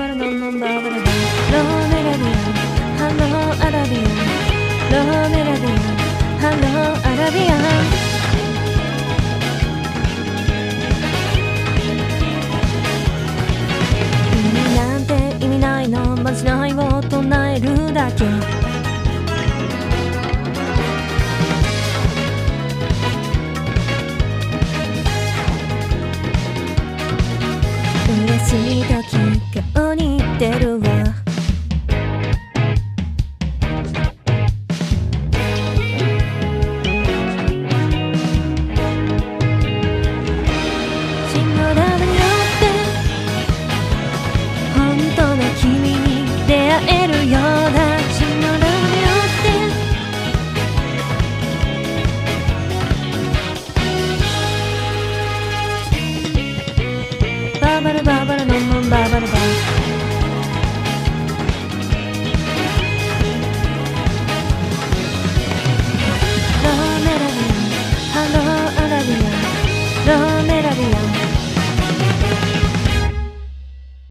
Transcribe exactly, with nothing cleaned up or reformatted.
バルノンノンバーバラバローメラディアンハローアラビアンローメラディアンハローアラビアン意味なんて意味ないのまじないを唱えるだけ嬉しい時顔に出るわシングルによって本当の君に出会えるようなシングルによってバーバラバーバラノンノンバーバラバーローメラディアンハローアラビアンロー